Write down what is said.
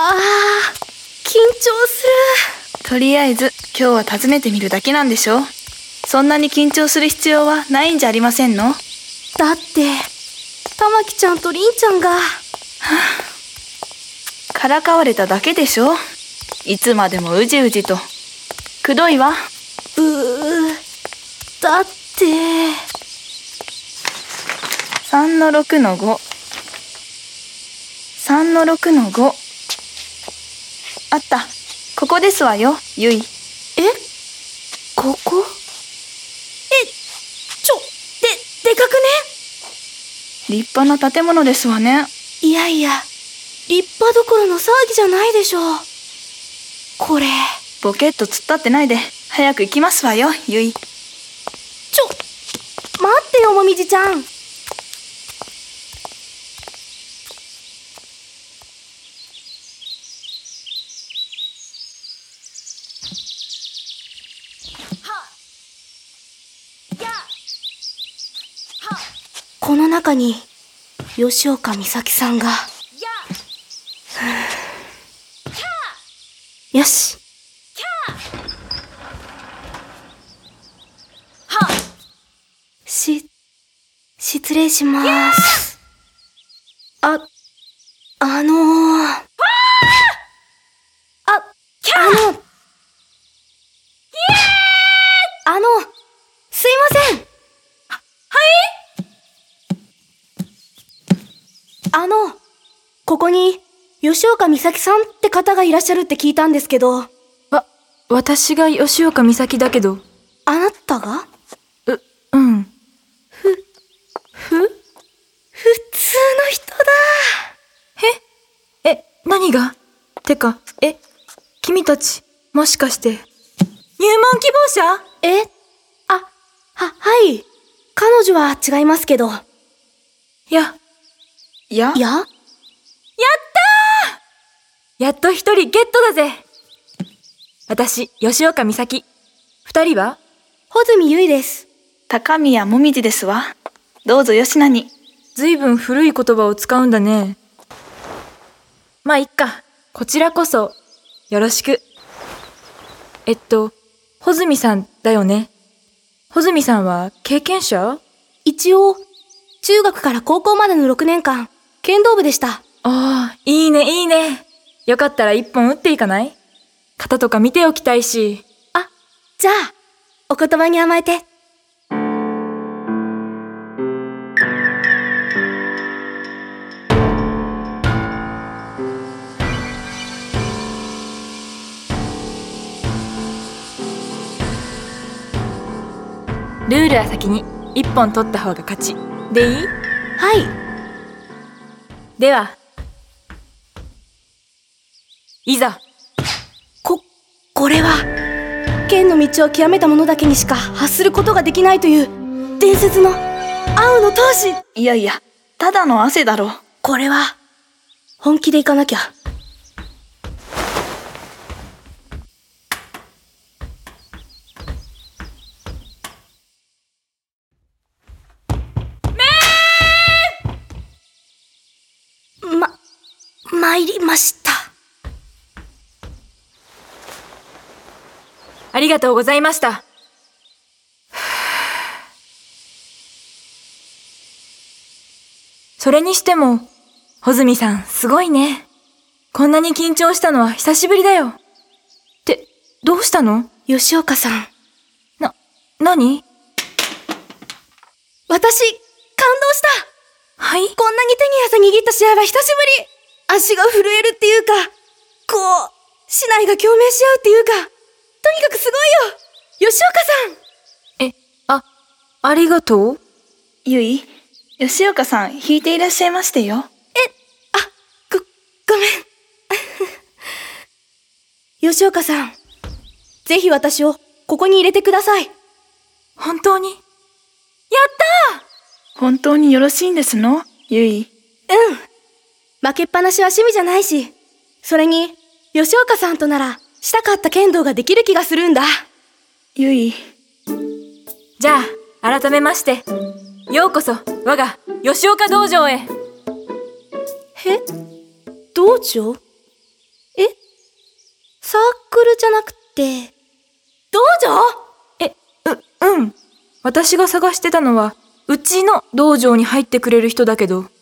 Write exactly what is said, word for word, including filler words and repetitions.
あー、緊張する。とりあえず今日は訪ねてみるだけなんでしょ。そんなに緊張する必要はないんじゃありませんの？ だって玉木ちゃんと凛ちゃんが、はぁ、からかわれただけでしょ。いつまでもうじうじと。くどいわ。 うー、だってさんのろくのご、さんのろくのご。あった。ここですわよ、ゆい。 え？ここ？え、ちょ、で、でかくね？ 立派な建物ですわね。 いやいや、立派どころの騒ぎじゃないでしょう。これ。 ボケっと突っ立ってないで、早く行きますわよ、ゆい。 ちょ、待ってよ、もみじちゃん。この中に吉岡美咲さんが。よし。し、失礼します。あ、あのー、あ、あの、あの、すいません。は、はいあの、ここに吉岡美咲さんって方がいらっしゃるって聞いたんですけど。わ、 私が吉岡美咲だけど。 あなたが？ う、うん。 ふ、ふ、普通の人だ。 え？え、何が？てか、え、君たち、もしかして、入門希望者？ え？あ、は、はい。彼女は違いますけど。 や、 や？ や？ やったー！やっと一人ゲットだぜ。私、吉岡美咲。二人は？ 穂積ゆいです。 高宮もみじですわ。どうぞよしなに。 ずいぶん古い言葉を使うんだね。まあ、いっか。こちらこそ、よろしく。えっと、穂積さんだよね。穂積さんは経験者？ 一応、中学から高校までのろくねんかん、剣道部でした。ああ、いいねいいね。よかったら一本打っていかない？型とか見ておきたいし。 あ、じゃあ、お言葉に甘えて。 ルールは先に一本取った方が勝ち。でいい？ はい。 では、いざ。 こ、これは、剣の道を極めた者だけにしか発することができないという、伝説の、青の闘志。 いやいや、ただの汗だろ。 これは、本気でいかなきゃ。ま、参りました。 ありがとうございました。それにしても、穂積さんすごいね。こんなに緊張したのは久しぶりだよ。って、どうしたの？ 吉岡さん。 な、なに？ 私、感動した。 はい？ こんなに手に汗握った試合は久しぶり。足が震えるっていうか、こう、市内が共鳴し合うっていうか、とにかくすごいよ、吉岡さん。 え、あ、ありがとう。 ゆい、吉岡さん弾いていらっしゃいましてよ。 え、あ、ご、ごめん。吉岡さん、ぜひ私をここに入れてください。 本当に？やったー！ 本当によろしいんですの、ゆい？ うん。負けっぱなしは趣味じゃないし、それに、吉岡さんとならしたかった剣道ができる気がするんだ。 ゆい。 じゃあ、改めまして、ようこそ我が吉岡道場へ。 え？道場？ えサークルじゃなくて、道場？ え、う、うん。私が探してたのは、うちの道場に入ってくれる人だけど。